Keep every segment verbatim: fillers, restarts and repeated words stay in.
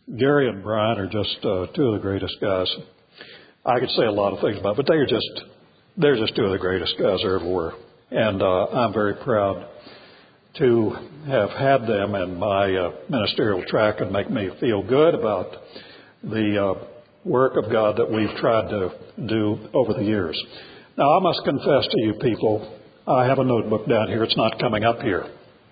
Gary and Brian are just uh, two of the greatest guys. I could say a lot of things about, but they are just they're just two of the greatest guys there ever were, and uh, I'm very proud to have had them in my uh, ministerial track and make me feel good about the uh, work of God that we've tried to do over the years. Now, I must confess to you people, I have a notebook down here. It's not coming up here.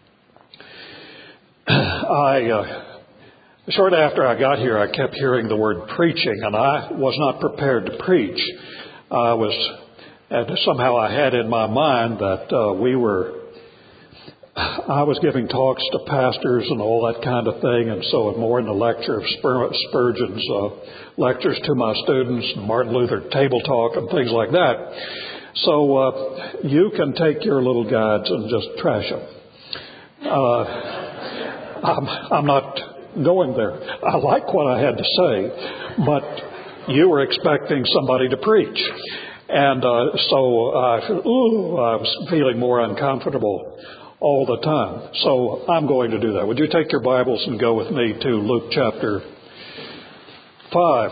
I. Uh, Short after I got here, I kept hearing the word preaching, and I was not prepared to preach. I was, and somehow I had in my mind that uh, we were, I was giving talks to pastors and all that kind of thing, and so more in the lecture of Spur, Spurgeon's uh, lectures to my students, Martin Luther table talk, and things like that. So uh, you can take your little guides and just trash them. Uh, I'm, I'm not going there. I like what I had to say, but you were expecting somebody to preach. And uh, so I, ooh, I was feeling more uncomfortable all the time. So I'm going to do that. Would you take your Bibles and go with me to Luke chapter five?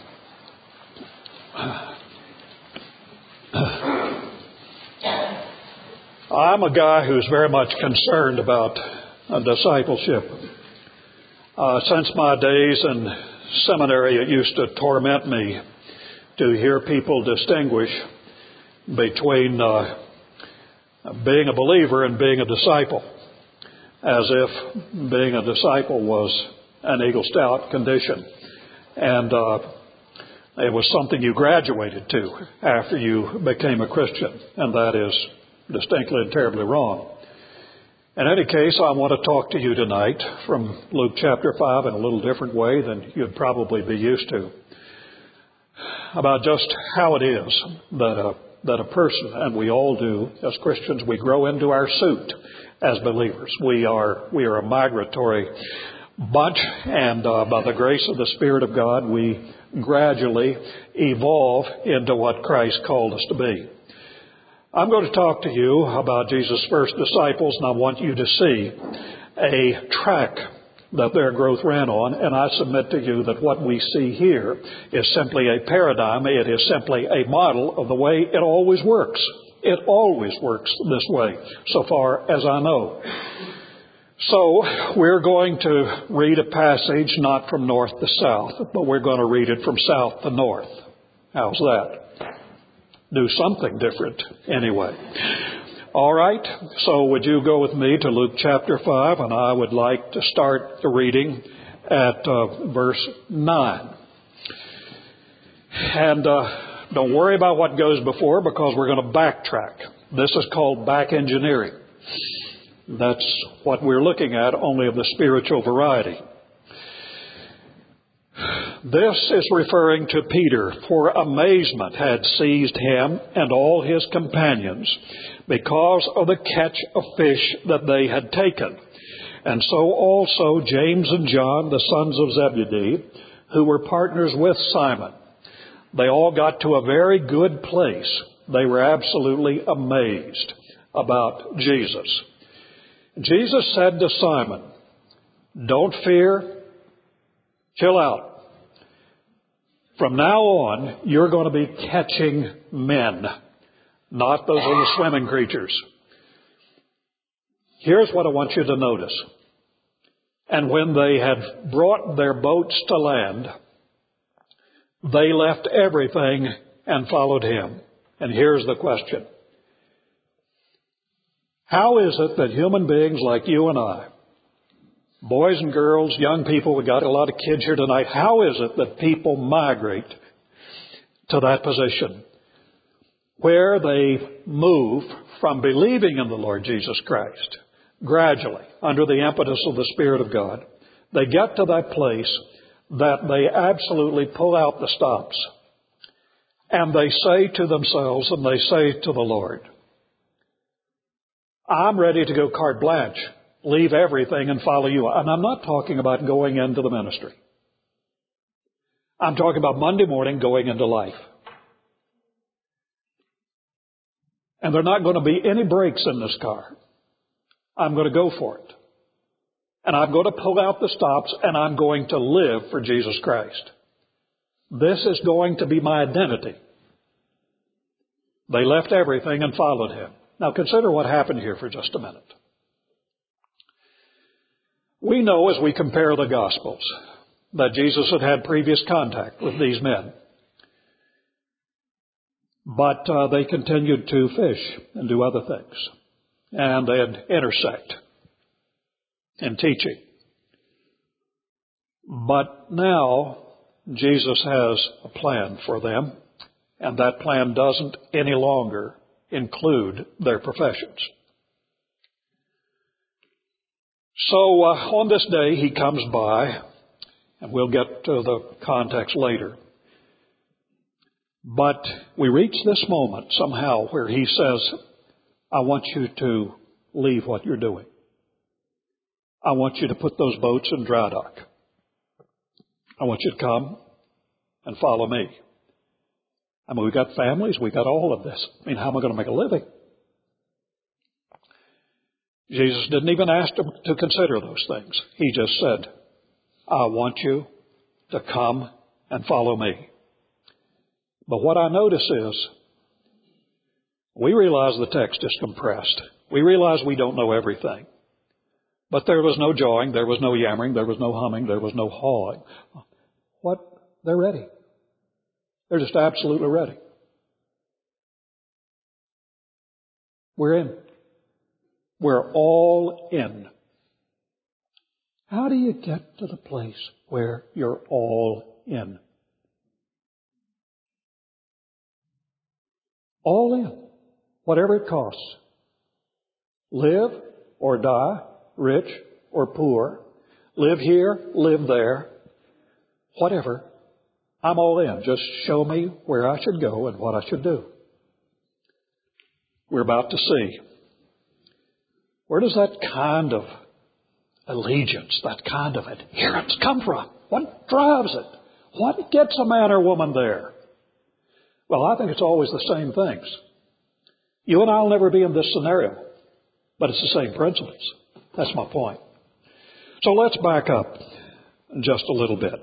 I'm a guy who's very much concerned about uh, discipleship. Uh, since my days in seminary, it used to torment me to hear people distinguish between uh, being a believer and being a disciple, as if being a disciple was an Eagle Scout condition. And uh, it was something you graduated to after you became a Christian, and that is distinctly and terribly wrong. In any case, I want to talk to you tonight from Luke chapter five in a little different way than you'd probably be used to, about just how it is that a, that a person, and we all do as Christians, we grow into our suit as believers. We are we are a migratory bunch, and uh, by the grace of the Spirit of God, we gradually evolve into what Christ called us to be. I'm going to talk to you about Jesus' first disciples, and I want you to see a track that their growth ran on, and I submit to you that what we see here is simply a paradigm. It is simply a model of the way it always works. It always works this way, so far as I know. So we're going to read a passage not from north to south, but we're going to read it from south to north. How's that? Do something different anyway. All right, so would you go with me to Luke chapter five, and I would like to start the reading at uh, verse nine. And uh, don't worry about what goes before, because we're going to backtrack. This is called back engineering. That's what we're looking at, only of the spiritual variety. This is referring to Peter, for amazement had seized him and all his companions because of the catch of fish that they had taken. And so also James and John, the sons of Zebedee, who were partners with Simon. They all got to a very good place. They were absolutely amazed about Jesus. Jesus said to Simon, "Don't fear, chill out. From now on, you're going to be catching men, not those little swimming creatures." Here's what I want you to notice. And when they had brought their boats to land, they left everything and followed him. And here's the question. How is it that human beings like you and I, boys and girls, young people, we got a lot of kids here tonight, how is it that people migrate to that position where they move from believing in the Lord Jesus Christ gradually under the impetus of the Spirit of God? They get to that place that they absolutely pull out the stops, and they say to themselves and they say to the Lord, "I'm ready to go carte blanche. Leave everything and follow you." And I'm not talking about going into the ministry. I'm talking about Monday morning going into life. And there are not going to be any brakes in this car. I'm going to go for it. and I'm going to pull out the stops, and I'm going to live for Jesus Christ. This is going to be my identity. They left everything and followed him. Now consider what happened here for just a minute. We know as we compare the Gospels that Jesus had had previous contact with these men. But uh, they continued to fish and do other things. And they'd intersect in teaching. But now Jesus has a plan for them, and that plan doesn't any longer include their professions. So uh, on this day he comes by, and we'll get to the context later. But we reach this moment somehow where he says, I want you to leave what you're doing. I want you to put those boats in dry dock. I want you to come and follow me. I mean, we've got families, we've got all of this. I mean, how am I going to make a living? Jesus didn't even ask them to consider those things. He just said, I want you to come and follow me. But what I notice is, we realize the text is compressed. We realize we don't know everything. But there was no jawing, there was no yammering, there was no humming, there was no hawing. What? They're ready. They're just absolutely ready. We're in. We're all in. How do you get to the place where you're all in? All in. Whatever it costs. Live or die, rich or poor. Live here, live there. Whatever. I'm all in. Just show me where I should go and what I should do. We're about to see. Where does that kind of allegiance, that kind of adherence come from? What drives it? What gets a man or woman there? Well, I think it's always the same things. You and I will never be in this scenario, but it's the same principles. That's my point. So let's back up just a little bit.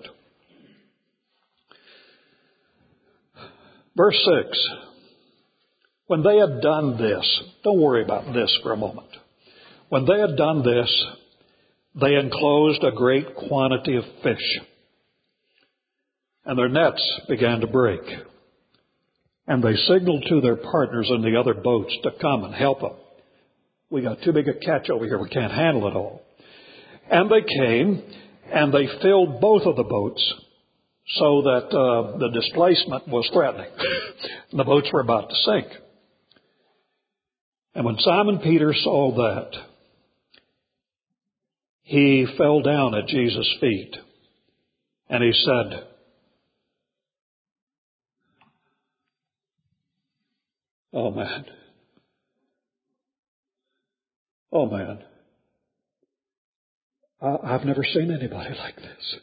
Verse six. When they had done this, don't worry about this for a moment. When they had done this, they enclosed a great quantity of fish, and their nets began to break. And they signaled to their partners in the other boats to come and help them. We got too big a catch over here. We can't handle it all. And they came, and they filled both of the boats so that uh, the displacement was threatening. The boats were about to sink. And when Simon Peter saw that, he fell down at Jesus' feet, and he said, Oh man. Oh man. I, I've never seen anybody like this.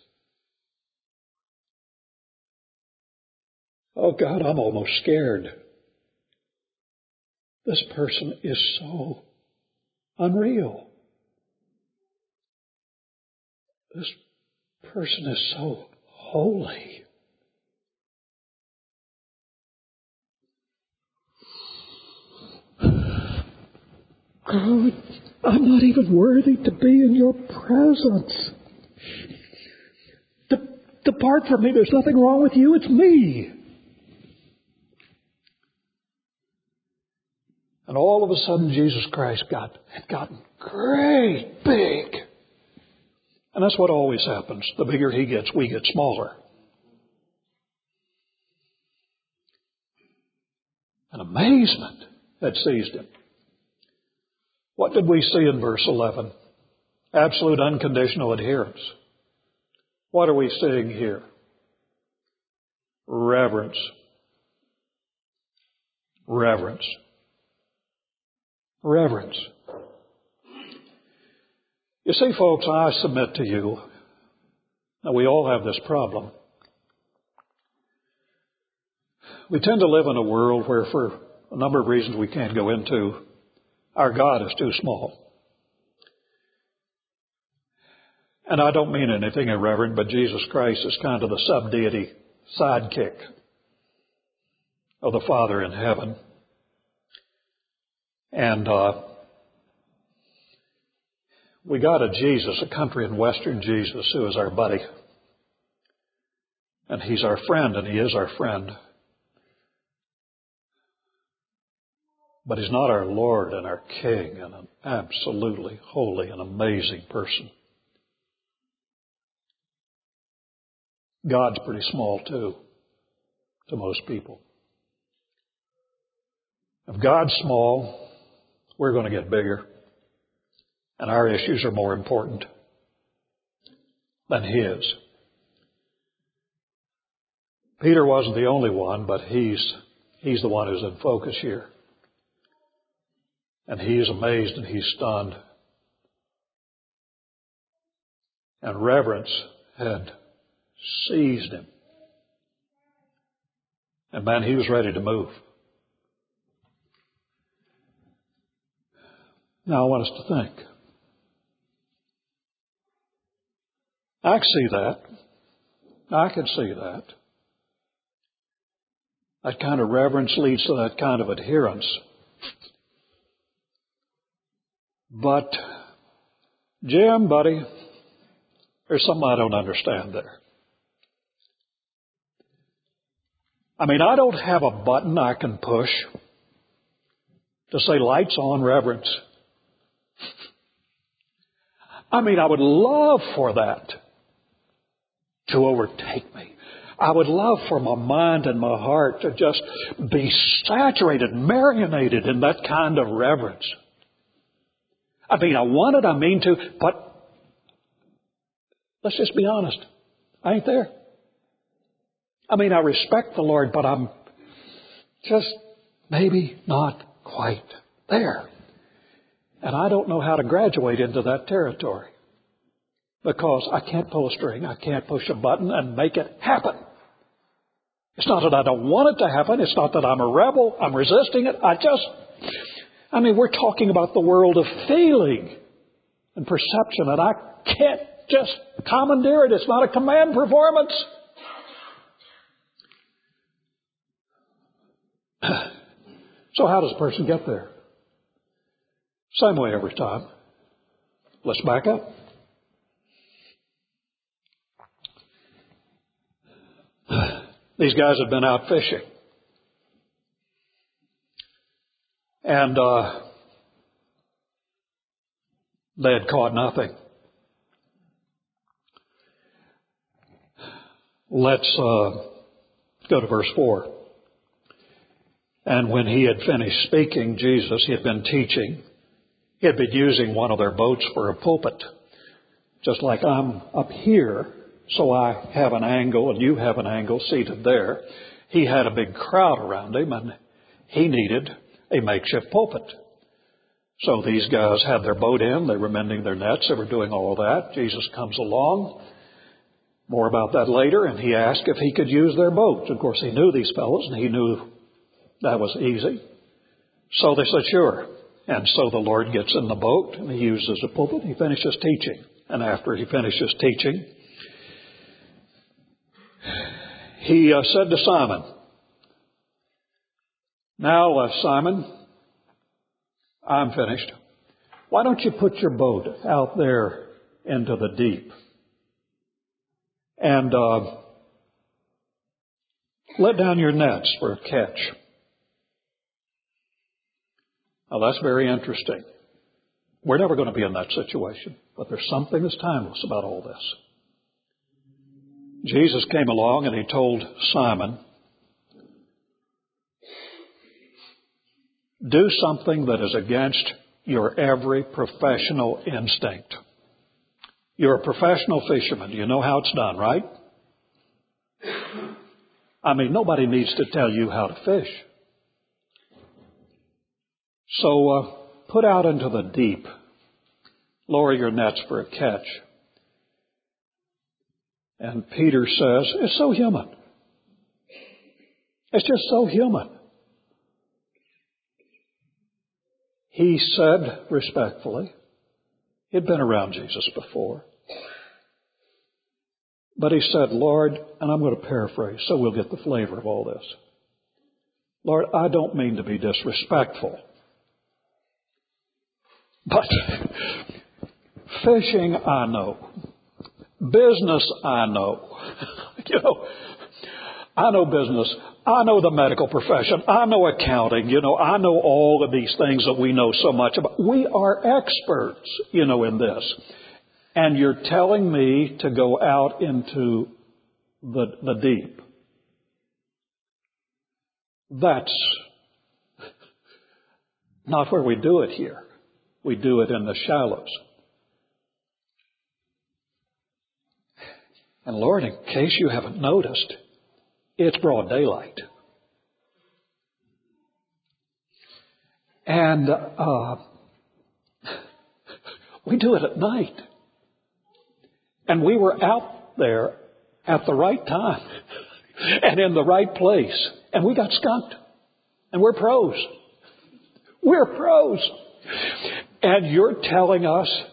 Oh God, I'm almost scared. This person is so unreal. This person is so holy. God, I'm not even worthy to be in your presence. De- depart from me. There's nothing wrong with you. It's me. And all of a sudden, Jesus Christ got had gotten great big. And that's what always happens. The bigger he gets, we get smaller. And amazement had seized him. What did we see in verse eleven? Absolute unconditional adherence. What are we seeing here? Reverence. Reverence. Reverence. You see, folks, I submit to you, that we all have this problem. We tend to live in a world where, for a number of reasons we can't go into, our God is too small. And I don't mean anything irreverent, but Jesus Christ is kind of the sub-deity sidekick of the Father in heaven. And uh, we got a Jesus, a country and western Jesus, who is our buddy. And He's our friend, and He is our friend. But He's not our Lord and our King and an absolutely holy and amazing person. God's pretty small, too, to most people. If God's small, we're going to get bigger. And our issues are more important than His. Peter wasn't the only one, but he's, he's the one who's in focus here. And he is amazed and he's stunned. And reverence had seized him. And man, he was ready to move. Now I want us to think. I can see that. I can see that. That kind of reverence leads to that kind of adherence. But, Jim, buddy, there's something I don't understand there. I mean, I don't have a button I can push to say lights on reverence. I mean, I would love for that to overtake me. I would love for my mind and my heart to just be saturated, marinated in that kind of reverence. I mean, I want it, I mean to, but let's just be honest. I ain't there. I mean, I respect the Lord, but I'm just maybe not quite there. And I don't know how to graduate into that territory because I can't pull a string. I can't push a button and make it happen. It's not that I don't want it to happen. It's not that I'm a rebel. I'm resisting it. I just, I mean, we're talking about the world of feeling and perception, and I can't just commandeer it. It's not a command performance. So how does a person get there? Same way every time. Let's back up. These guys had been out fishing. And uh, they had caught nothing. Let's uh, go to verse four. And when he had finished speaking, Jesus, he had been teaching. He had been using one of their boats for a pulpit. Just like I'm up here, so I have an angle and you have an angle seated there. He had a big crowd around him and he needed a makeshift pulpit. So these guys had their boat in. They were mending their nets. They were doing all that. Jesus comes along. More about that later. And he asked if he could use their boat. Of course, he knew these fellows and he knew that was easy. So they said, sure. And so the Lord gets in the boat and he uses a pulpit. He finishes teaching. And after he finishes teaching, he uh, said to Simon, now, uh, Simon, I'm finished. Why don't you put your boat out there into the deep and uh, let down your nets for a catch? Now, that's very interesting. We're never going to be in that situation, but there's something that's timeless about all this. Jesus came along and he told Simon, do something that is against your every professional instinct. You're a professional fisherman. You know how it's done, right? I mean, nobody needs to tell you how to fish. So uh, put out into the deep. Lower your nets for a catch. And Peter says, it's so human. It's just so human. He said respectfully, he'd been around Jesus before. But he said, Lord, and I'm going to paraphrase so we'll get the flavor of all this. Lord, I don't mean to be disrespectful, but fishing I know. Business I know. You know, I know business. I know the medical profession. I know accounting. You know, I know all of these things that we know so much about. We are experts, you know, in this. And you're telling me to go out into the, the deep. That's not where we do it here. We do it in the shallows. And Lord, in case you haven't noticed, it's broad daylight. And uh, we do it at night. And we were out there at the right time and in the right place. And we got skunked. And we're pros. We're pros. And you're telling us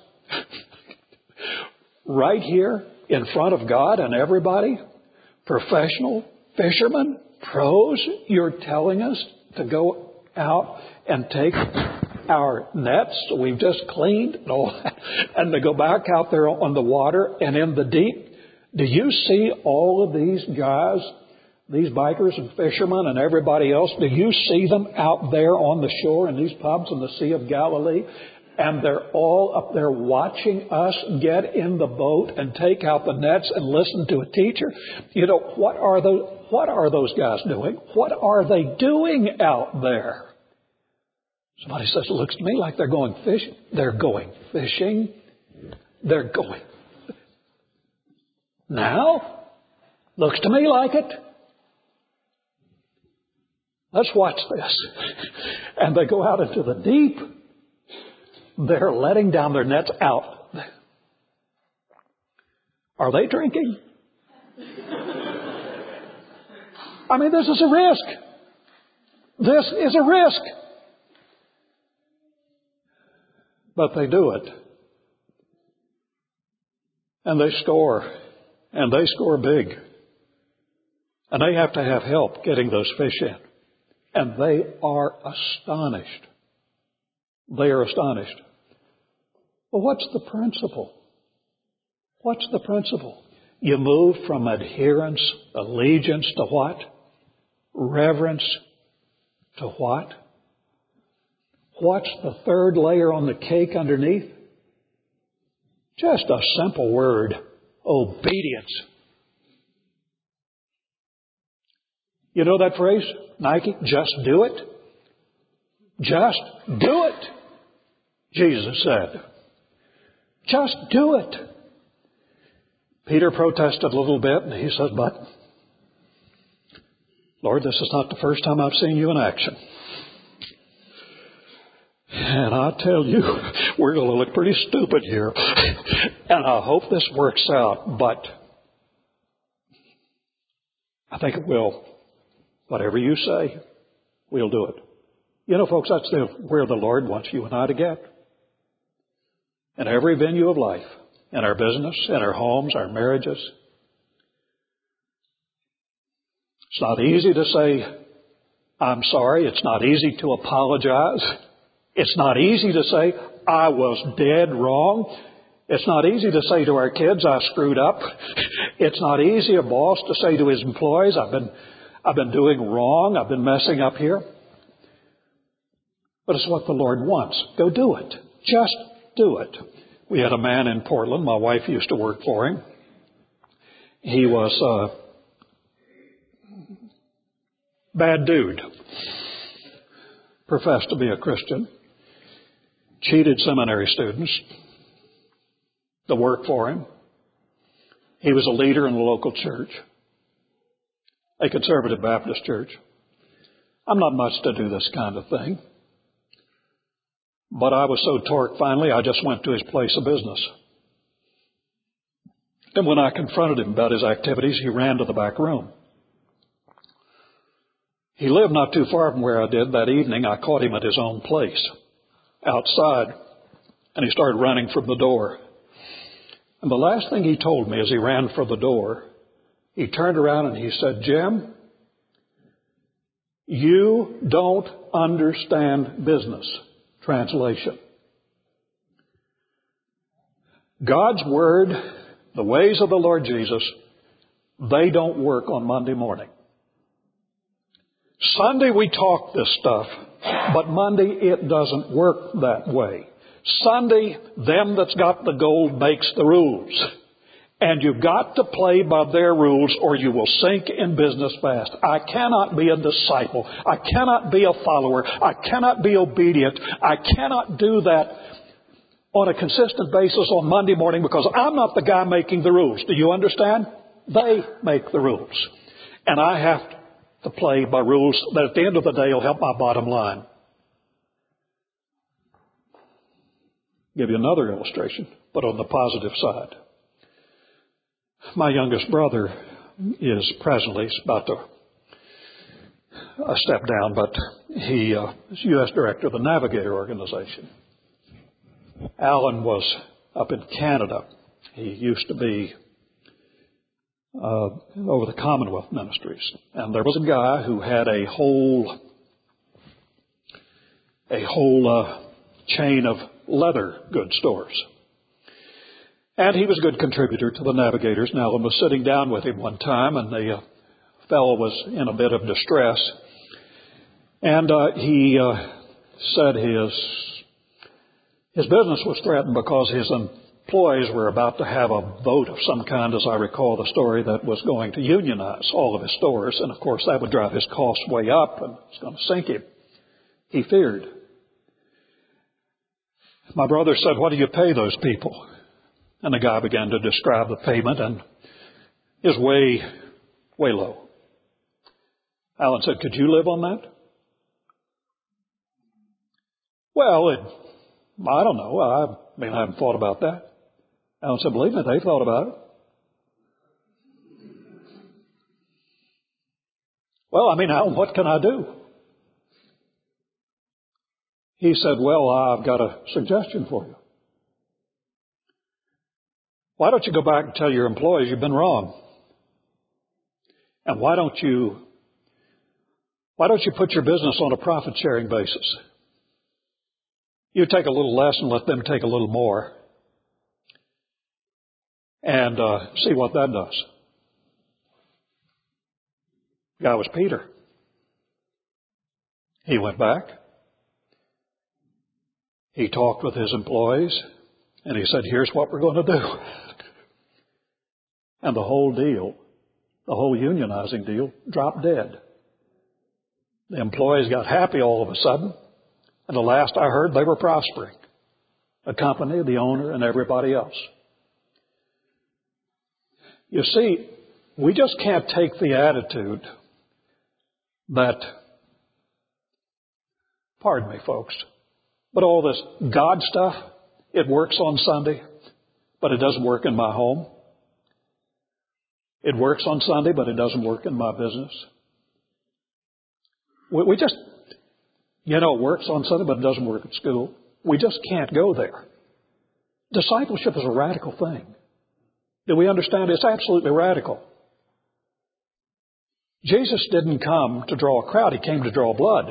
right here in front of God and everybody, professional fishermen, pros, you're telling us to go out and take our nets we've just cleaned and all that, and to go back out there on the water and in the deep. Do you see all of these guys, these bikers and fishermen and everybody else? Do you see them out there on the shore in these pubs in the Sea of Galilee? And they're all up there watching us get in the boat and take out the nets and listen to a teacher. You know, what are those, what are those guys doing? What are they doing out there? Somebody says, it looks to me like they're going fishing. They're going fishing. They're going. Now? Looks to me like it. Let's watch this. And they go out into the deep. They're letting down their nets out. Are they drinking? I mean, this is a risk. This is a risk. But they do it. And they score. And they score big. And they have to have help getting those fish in. And they are astonished. They are astonished. Well, what's the principle? What's the principle? You move from adherence, allegiance to what? Reverence to what? What's the third layer on the cake underneath? Just a simple word, obedience. You know that phrase, Nike? Just do it. Just do it, Jesus said. Just do it. Peter protested a little bit, and he said, but, Lord, this is not the first time I've seen you in action. And I tell you, we're going to look pretty stupid here. And I hope this works out, but I think it will. Whatever you say, we'll do it. You know, folks, that's the, where the Lord wants you and I to get. In every venue of life, in our business, in our homes, our marriages. It's not easy to say, I'm sorry. It's not easy to apologize. It's not easy to say, I was dead wrong. It's not easy to say to our kids, I screwed up. It's not easy a boss to say to his employees, I've been, I've been doing wrong. I've been messing up here. But it's what the Lord wants. Go do it. Just do it. We had a man in Portland. My wife used to work for him. He was a bad dude. Professed to be a Christian. Cheated seminary students to work for him. He was a leader in the local church, a conservative Baptist church. I'm not much to do this kind of thing. But I was so torqued finally, I just went to his place of business. And when I confronted him about his activities, he ran to the back room. He lived not too far from where I did. That evening, I caught him at his own place, outside, and he started running from the door. And the last thing he told me as he ran for the door, he turned around and he said, Jim, you don't understand business. Translation. God's Word, the ways of the Lord Jesus, they don't work on Monday morning. Sunday we talk this stuff, but Monday it doesn't work that way. Sunday, them that's got the gold makes the rules. And you've got to play by their rules or you will sink in business fast. I cannot be a disciple. I cannot be a follower. I cannot be obedient. I cannot do that on a consistent basis on Monday morning because I'm not the guy making the rules. Do you understand? They make the rules. And I have to play by rules that at the end of the day will help my bottom line. Give you another illustration, but on the positive side. My youngest brother is presently he's about to uh, step down, but he uh, is U S Director of the Navigator Organization. Alan was up in Canada. He used to be uh, over the Commonwealth Ministries. And there was a guy who had a whole, a whole uh, chain of leather goods stores. And he was a good contributor to the Navigators. Now, Alan was sitting down with him one time, and the uh, fellow was in a bit of distress. And uh, he uh, said his his business was threatened because his employees were about to have a vote of some kind, as I recall the story, that was going to unionize all of his stores. And, of course, that would drive his costs way up, and it was going to sink him. He feared. My brother said, what do you pay those people? And the guy began to describe the payment, and it was way, way low. Alan said, could you live on that? Well, it, I don't know. I mean, I haven't thought about that. Alan said, believe me, they've thought about it. Well, I mean, Alan, what can I do? He said, well, I've got a suggestion for you. Why don't you go back and tell your employees you've been wrong? And why don't you, why don't you put your business on a profit-sharing basis? You take a little less and let them take a little more. And uh, see what that does. The guy was Peter. He went back. He talked with his employees. And he said, here's what we're going to do. And the whole deal, the whole unionizing deal, dropped dead. The employees got happy all of a sudden. And the last I heard, they were prospering. The company, the owner, and everybody else. You see, we just can't take the attitude that, pardon me, folks, but all this God stuff, it works on Sunday, but it doesn't work in my home. It works on Sunday, but it doesn't work in my business. We, we just, you know, it works on Sunday, but it doesn't work at school. We just can't go there. Discipleship is a radical thing. Do we understand? It's absolutely radical. Jesus didn't come to draw a crowd. He came to draw blood.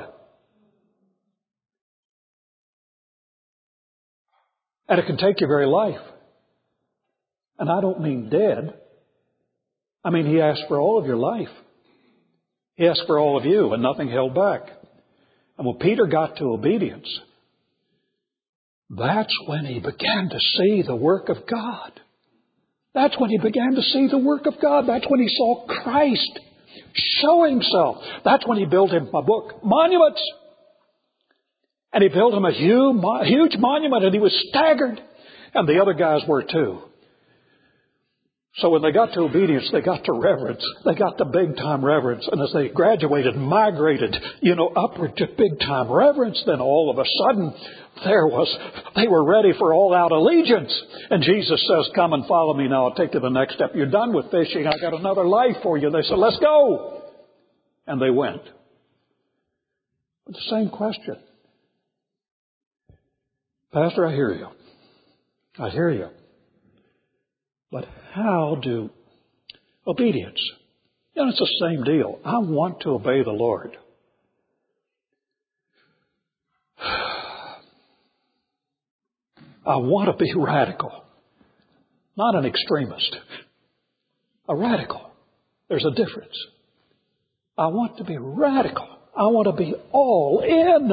And it can take your very life. And I don't mean dead. I mean, He asked for all of your life. He asked for all of you and nothing held back. And when Peter got to obedience, that's when he began to see the work of God. That's when he began to see the work of God. That's when he saw Christ show Himself. That's when he built him a book, monuments. And he built him a huge, huge monument, and he was staggered. And the other guys were too. So when they got to obedience, they got to reverence. They got to big-time reverence. And as they graduated, migrated, you know, upward to big-time reverence, then all of a sudden, there was, they were ready for all-out allegiance. And Jesus says, come and follow me now. I'll take you to the next step. You're done with fishing. I got another life for you. They said, let's go. And they went. But the same question. Pastor, I hear you. I hear you. But how do obedience? You know, it's the same deal. I want to obey the Lord. I want to be radical, not an extremist. A radical. There's a difference. I want to be radical. I want to be all in.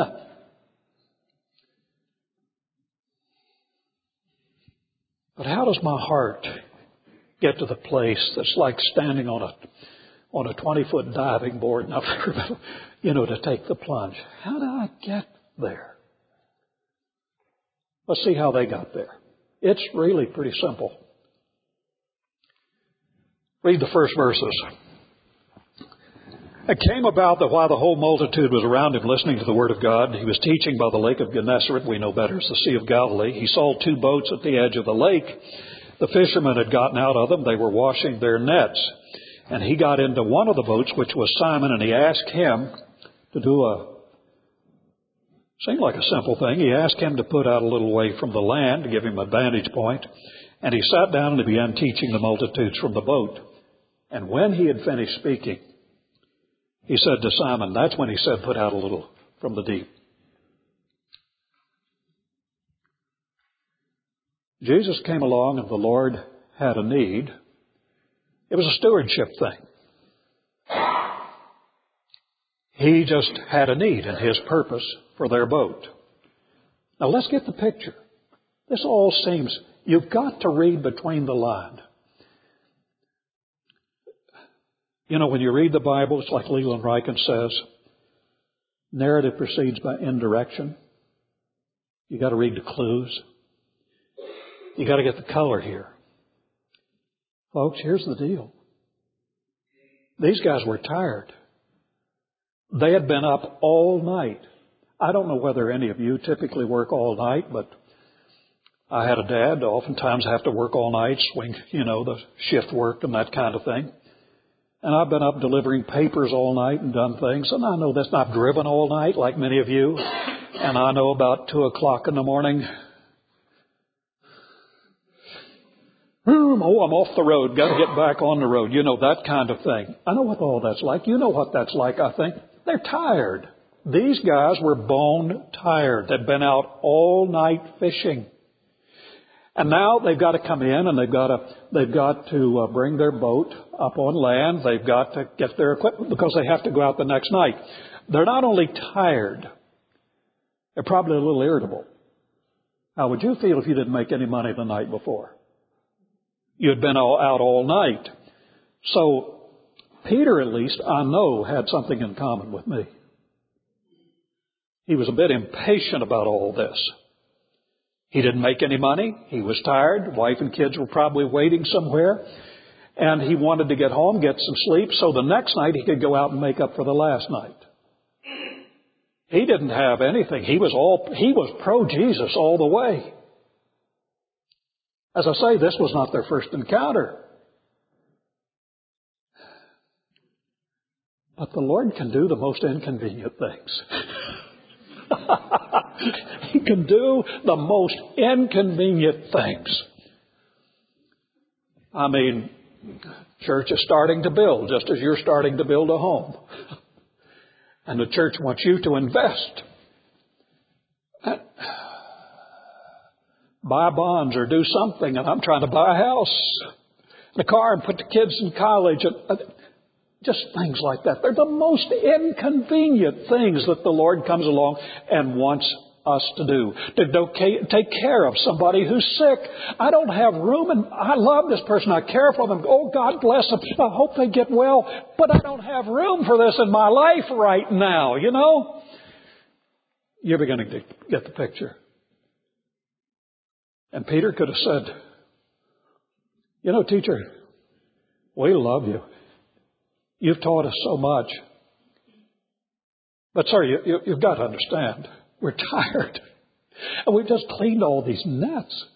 But how does my heart get to the place that's like standing on a on a twenty-foot diving board, and I've, you know, to take the plunge? How do I get there? Let's see how they got there. It's really pretty simple. Read the first verses. It came about that while the whole multitude was around him listening to the word of God, he was teaching by the lake of Gennesaret, we know better as the Sea of Galilee. He saw two boats at the edge of the lake. The fishermen had gotten out of them. They were washing their nets. And he got into one of the boats, which was Simon, and he asked him to do a, seemed like a simple thing. He asked him to put out a little way from the land to give him a vantage point. And he sat down and he began teaching the multitudes from the boat. And when he had finished speaking, he said to Simon, that's when he said, put out a little from the deep. Jesus came along and the Lord had a need. It was a stewardship thing. He just had a need and his purpose for their boat. Now let's get the picture. This all seems, you've got to read between the lines. You know, when you read the Bible, it's like Leland Ryken says, narrative proceeds by indirection. You got to read the clues. You got to get the color here. Folks, here's the deal. These guys were tired. They had been up all night. I don't know whether any of you typically work all night, but I had a dad oftentimes have to work all night, swing, you know, the shift work and that kind of thing. And I've been up delivering papers all night and done things. And I know that's not driven all night like many of you. And I know about two o'clock in the morning, oh, I'm off the road. Got to get back on the road. You know, that kind of thing. I know what all that's like. You know what that's like, I think. They're tired. These guys were bone tired. They'd been out all night fishing. And now they've got to come in and they've got to, they've got to uh, bring their boat up on land. They've got to get their equipment because they have to go out the next night. They're not only tired, they're probably a little irritable. How would you feel if you didn't make any money the night before? You'd been all out all night. So Peter, at least, I know, had something in common with me. He was a bit impatient about all this. He didn't make any money. He was tired. Wife and kids were probably waiting somewhere. And he wanted to get home, get some sleep, so the next night he could go out and make up for the last night. He didn't have anything. He was all, he was pro-Jesus all the way. As I say, this was not their first encounter. But the Lord can do the most inconvenient things. He can do the most inconvenient things. I mean, church is starting to build just as you're starting to build a home. And the church wants you to invest. Buy bonds or do something, and I'm trying to buy a house and a car and put the kids in college. And just things like that. They're the most inconvenient things that the Lord comes along and wants us to do. To take care of somebody who's sick. I don't have room, and I love this person. I care for them. Oh, God bless them. I hope they get well. But I don't have room for this in my life right now, you know? You're beginning to get the picture. And Peter could have said, you know, teacher, we love you. You've taught us so much. But, sir, you, you, you've got to understand, we're tired. And we've just cleaned all these nets.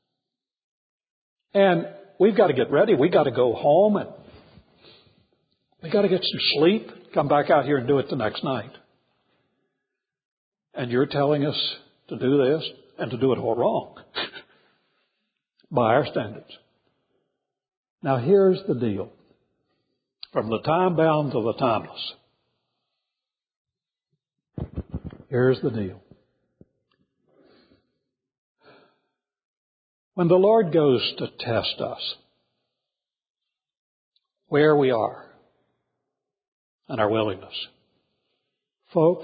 And we've got to get ready. We've got to go home. And we've got to get some sleep. Come back out here and do it the next night. And you're telling us to do this and to do it all wrong. By our standards. Now here's the deal. From the time-bound to the timeless. Here's the deal. When the Lord goes to test us, where we are and our willingness, folks,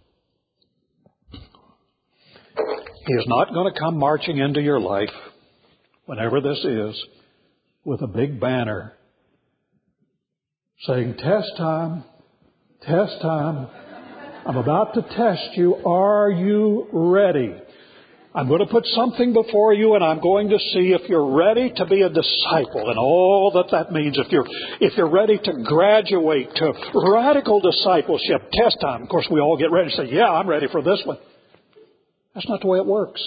He is not going to come marching into your life, whenever this is, with a big banner saying, test time, test time. I'm about to test you. Are you ready? I'm going to put something before you, and I'm going to see if you're ready to be a disciple and all that that means. If you're, if you're ready to graduate to radical discipleship, test time. Of course, we all get ready and say, yeah, I'm ready for this one. That's not the way it works.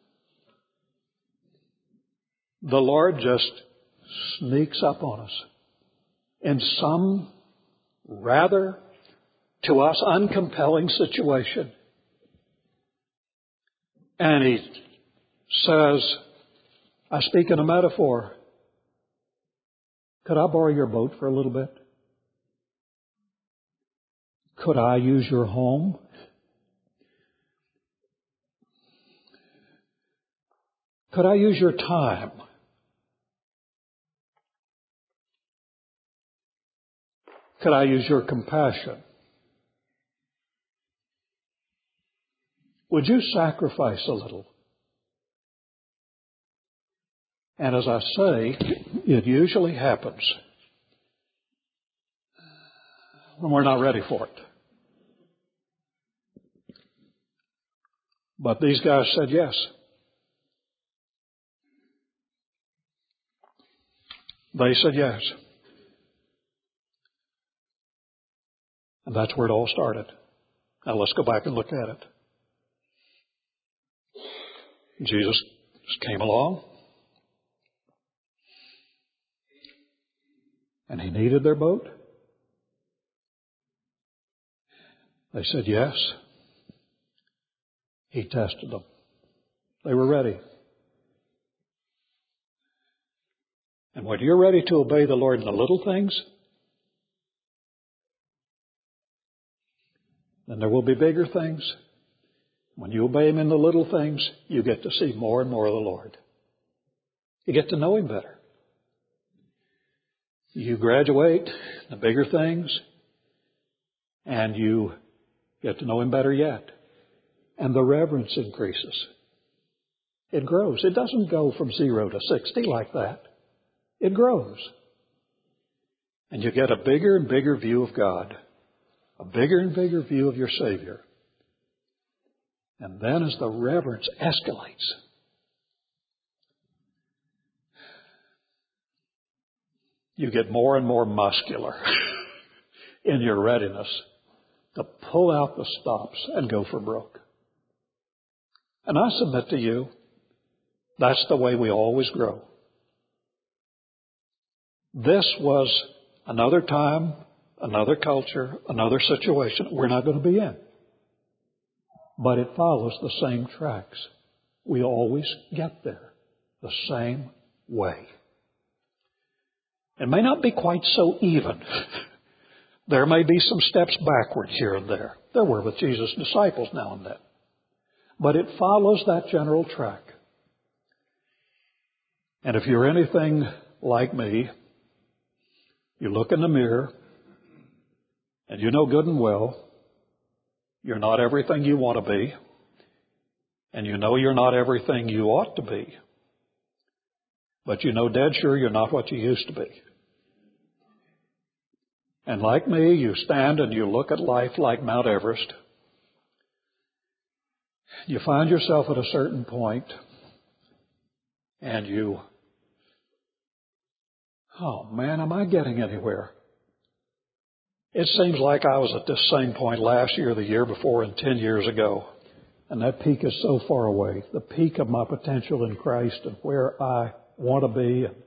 The Lord just sneaks up on us in some rather, to us, uncompelling situation. And He says, I speak in a metaphor. Could I borrow your boat for a little bit? Could I use your home? Could I use your time? Could I use your compassion? Would you sacrifice a little? And as I say, it usually happens when we're not ready for it. But these guys said yes. They said yes. And that's where it all started. Now let's go back and look at it. Jesus came along, and He needed their boat. They said yes. He tested them. They were ready. And when you're ready to obey the Lord in the little things, then there will be bigger things. When you obey Him in the little things, you get to see more and more of the Lord. You get to know Him better. You graduate the bigger things, and you get to know Him better yet. And the reverence increases. It grows. It doesn't go from zero to sixty like that. It grows. And you get a bigger and bigger view of God, a bigger and bigger view of your Savior. And then as the reverence escalates, you get more and more muscular in your readiness to pull out the stops and go for broke. And I submit to you, that's the way we always grow. This was another time, another culture, another situation we're not going to be in. But it follows the same tracks. We always get there the same way. It may not be quite so even. There may be some steps backward here and there. There were with Jesus' disciples now and then. But it follows that general track. And if you're anything like me, you look in the mirror and you know good and well you're not everything you want to be, and you know you're not everything you ought to be, but you know dead sure you're not what you used to be. And like me, you stand and you look at life like Mount Everest. You find yourself at a certain point, and you, oh man, am I getting anywhere? It seems like I was at this same point last year, the year before, and ten years ago. And that peak is so far away. The peak of my potential in Christ and where I want to be and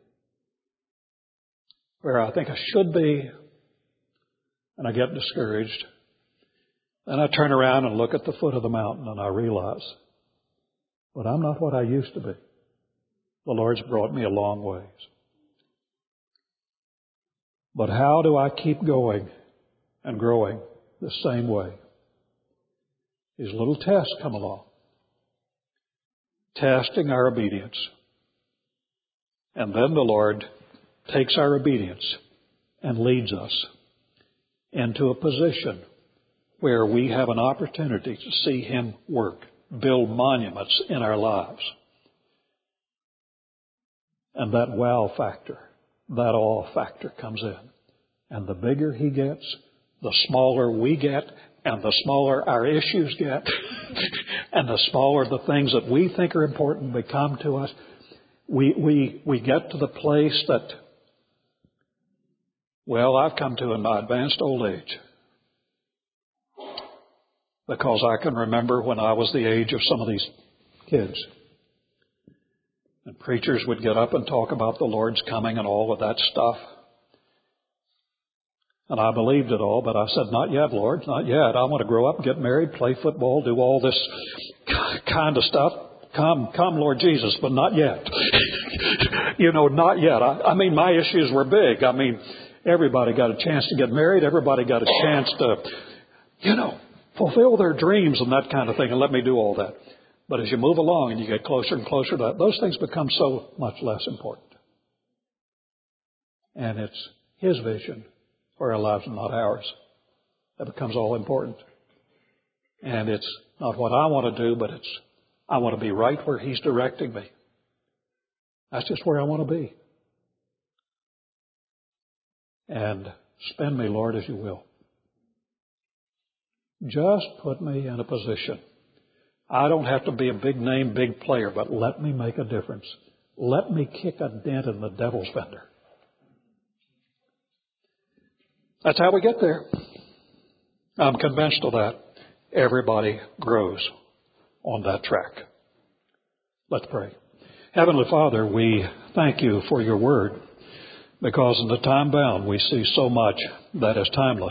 where I think I should be. And I get discouraged. Then I turn around and look at the foot of the mountain and I realize, but I'm not what I used to be. The Lord's brought me a long ways. But how do I keep going and growing the same way? These little tests come along, testing our obedience. And then the Lord takes our obedience and leads us into a position where we have an opportunity to see Him work, build monuments in our lives. And that wow factor, that awe factor comes in. And the bigger He gets, the smaller we get, and the smaller our issues get, and the smaller the things that we think are important become to us. We, we, we get to the place that, well, I've come to in my advanced old age. Because I can remember when I was the age of some of these kids. And preachers would get up and talk about the Lord's coming and all of that stuff. And I believed it all, but I said, not yet, Lord, not yet. I want to grow up, get married, play football, do all this kind of stuff. Come, come, Lord Jesus, but not yet. You know, not yet. I, I mean, my issues were big. I mean, everybody got a chance to get married. Everybody got a chance to, you know, fulfill their dreams and that kind of thing, and let me do all that. But as you move along and you get closer and closer to that, those things become so much less important. And it's His vision for our lives and not ours that becomes all important. And it's not what I want to do, but it's I want to be right where He's directing me. That's just where I want to be. And spend me, Lord, as You will. Just put me in a position. I don't have to be a big name, big player, but let me make a difference. Let me kick a dent in the devil's fender. That's how we get there. I'm convinced of that. Everybody grows on that track. Let's pray. Heavenly Father, we thank You for Your word, because in the time bound we see so much that is timeless.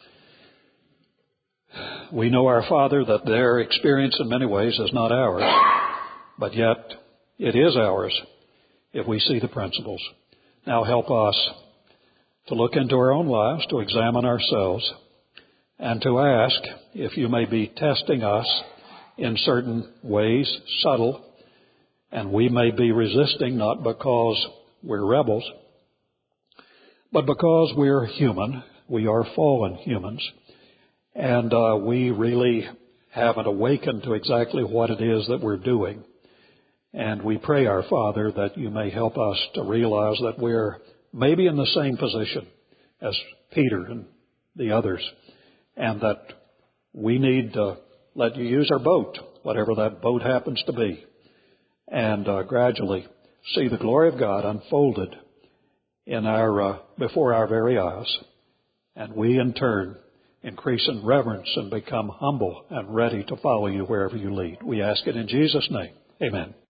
We know, our Father, that their experience in many ways is not ours, but yet it is ours if we see the principles. Now help us to look into our own lives, to examine ourselves, and to ask if You may be testing us in certain ways, subtle, and we may be resisting not because we're rebels, but because we're human. We are fallen humans. And uh, we really haven't awakened to exactly what it is that we're doing. And we pray, our Father, that You may help us to realize that we're maybe in the same position as Peter and the others, and that we need to let You use our boat, whatever that boat happens to be, and uh, gradually see the glory of God unfolded in our uh, before our very eyes, and we in turn increase in reverence and become humble and ready to follow You wherever You lead. We ask it in Jesus' name. Amen.